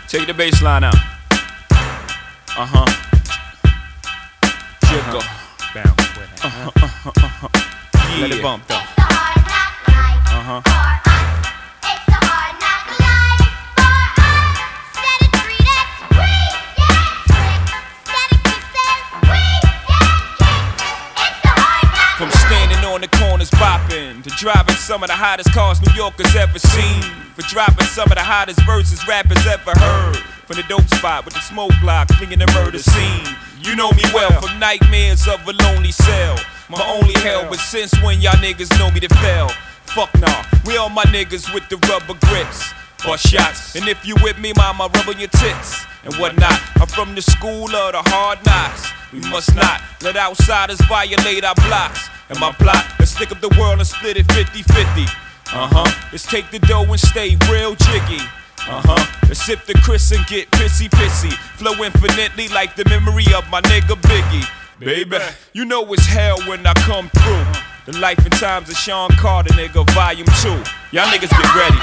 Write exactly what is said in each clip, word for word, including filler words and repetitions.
Take the bass line out. Uh-huh. Jiggle. Bounce with it. Uh-huh, uh-huh, uh-huh. Yeah. Let it bump though. Uh-huh. From standing on the corners bopping to driving some of the hottest cars New Yorkers ever seen, for dropping some of the hottest verses rappers ever heard, from the dope spot with the smoke block flinging the murder scene. You know me well from nightmares of a lonely cell, my only hell, but since when y'all niggas know me to fail? Fuck nah, we all my niggas with the rubber grips, bust shots, and if you with me, mama, rub on your tits and whatnot. I'm from the school of the hard knocks. We must not let outsiders violate our blocks. And my plot, let's stick up the world and split it fifty fifty. Uh-huh, let's take the dough and stay real jiggy. Uh-huh, let's sip the Chris and get pissy pissy. Flow infinitely like the memory of my nigga Biggie. Baby, you know it's hell when I come through. The life and times of Sean Carter, nigga, volume two. Y'all niggas get ready.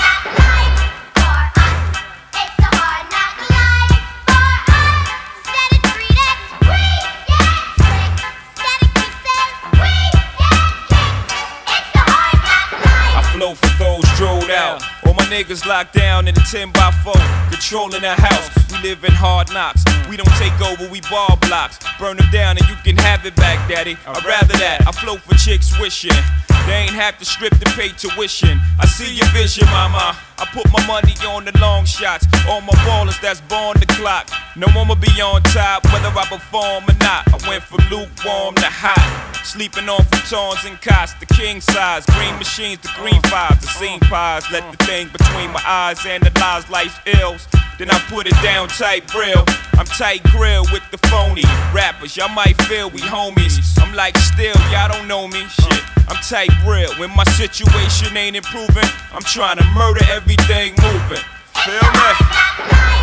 Flow for those drilled out. All my niggas locked down in a ten by four, controlling the house. We live in hard knocks. We don't take over, we ball blocks. Burn them down and you can have it back, daddy. I'd rather that. I flow for chicks wishing they ain't have to strip to pay tuition. I see your vision, mama. I put my money on the long shots. All my ballers that's born the clock. No I'ma be on top whether I perform or not. I went from lukewarm to hot, sleeping on futons and cots, the king size, green machines, the green fives, the scene pies. Let the thing between my eyes analyze life's ills. Then I put it down tight real. I'm tight grill with the phony rappers. Y'all might feel we homies. I'm like still, y'all don't know me. Shit, I'm tight real. When my situation ain't improving, I'm trying to murder everything moving. Feel me?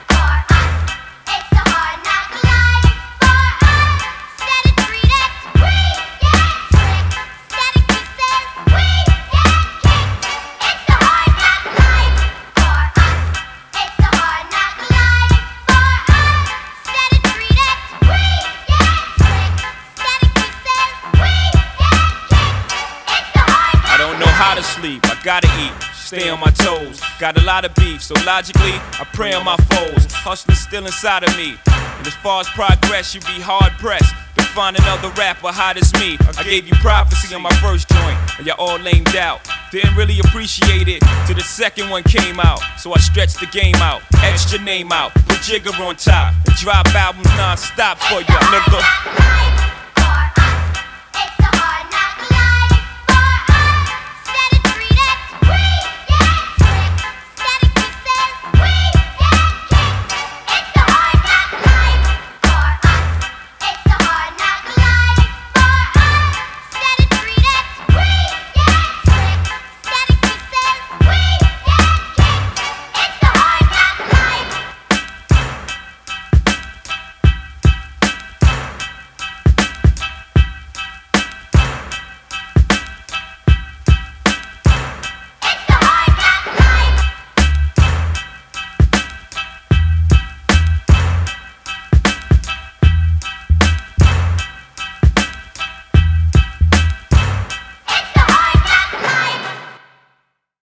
How to sleep, I gotta eat, stay on my toes. Got a lot of beef, so logically, I pray on my foes. Hustling still inside of me, and as far as progress, you be hard pressed to find another rapper hot as me. I gave you prophecy on my first joint, and y'all all lamed out. Didn't really appreciate it till the second one came out. So I stretched the game out, etched your name out, put Jigger on top, and drop albums non-stop for ya, nigga.